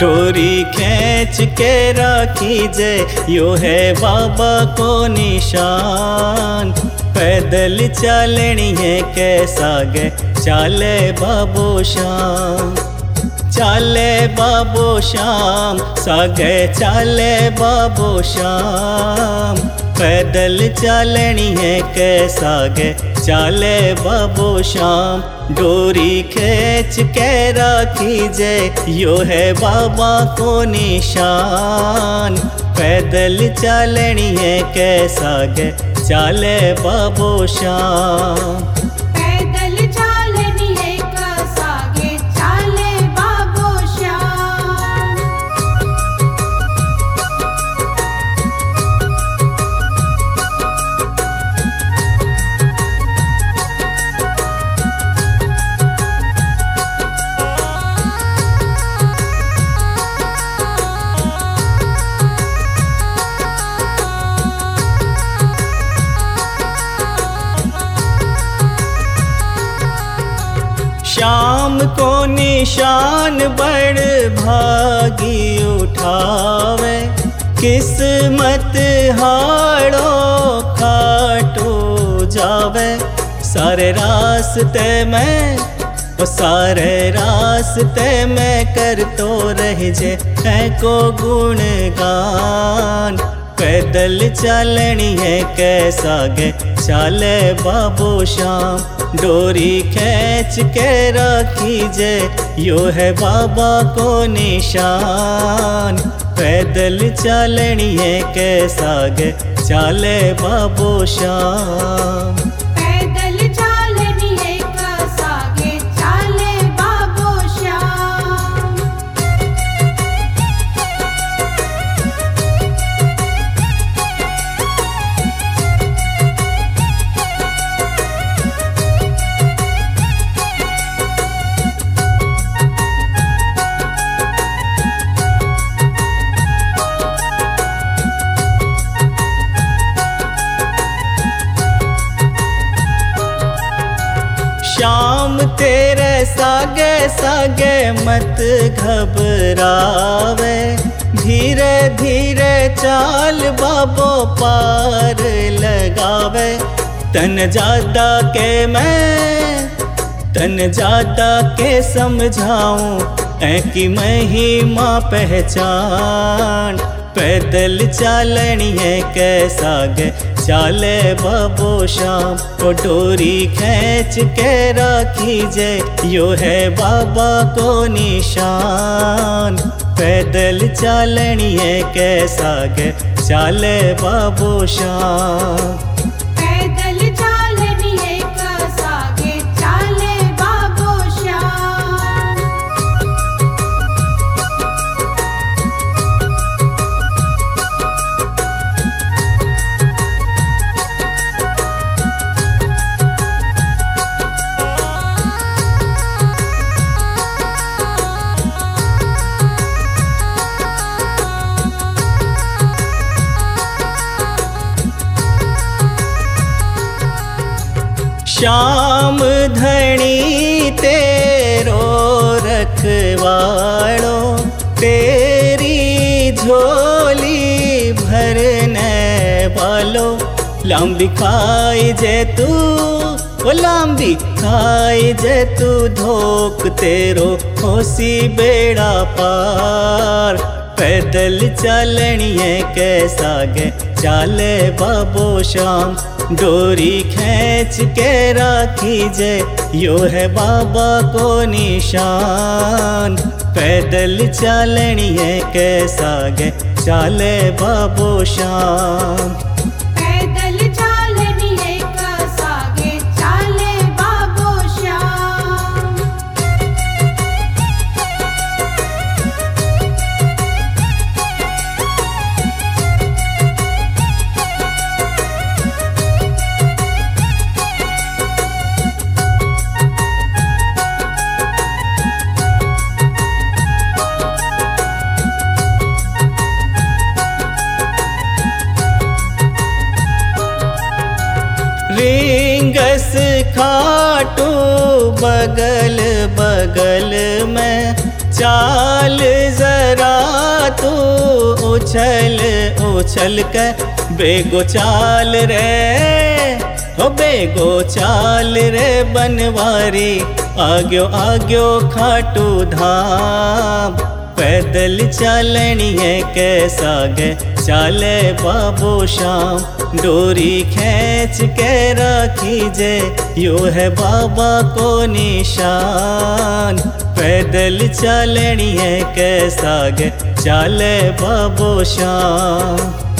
डोरी खींच के राखी जे यो है बाबा को निशान। पैदल चलनी है कैसा गे चाले बाबो श्याम। चाले बाबो श्याम सागे चाले बाबो श्याम। पैदल चलनी है कैसा गे चाले बाबो श्याम। डोरी खींच के राखी जे यो है बाबा को निशान। पैदल चलनी है कैसा गे चाले बाबो श्याम। पैदल चलनी है कैसा गे चाले बाबो श्याम। श्याम को निशान बड़ भागी उठावे। किस्मत हाड़ो खाटो जावे। सारे रास्ते में कर तो रह जे है को गुणगान। पैदल चलनी है कैसा गे चाले बाबो श्याम। डोरी खींच के राखी जे यो है बाबा को निशान। पैदल चलनी है कैसा गे चाले बाबो श्याम। पैदल चलनी है कैसा गे चाले बाबो श्याम। श्याम तेरे सागे सागे मत घबरावे। धीरे धीरे चाल बाबो पार लगावे। तन ज्यादा के समझाऊं ऐ की महिमा पहचान। पैदल चलनी है कैसा गे चाले बाबो श्याम। ओ डोरी खींच के राखी जे यो है बाबा को निशान। पैदल चलनी है कैसा गे चाले बाबो श्याम। पैदल चलनी है कैसा गे चाले बाबो श्याम। श्याम धनी तेरो रखवाड़ो। तेरी झोली भरने वालो। लंबी खाई जे तू लंबी खाई जे तू धोक तेरो होसी बेड़ा पार। पैदल चलनी है कैसा गे चाले बाबो श्याम। डोरी खींच के राखी जे यो है बाबा को निशान। पैदल चलनी है कैसा गे चाले बाबो श्याम। पैदल चलनी है कैसा गे चाले बाबो श्याम। रिंगस खाटू बगल बगल में चाल जरा तू उछल उछल के बेगो चाल रे, हो बेगो चाल रे बनवारी, आग्यो आग्यो खाटू धाम। पैदल चालनिए कैसा गे चाले बाबू श्याम, डोरी खींच के रखी जे यो है बाबा को निशान। पैदल चालनिए कैसा गे चाले बाबू श्याम।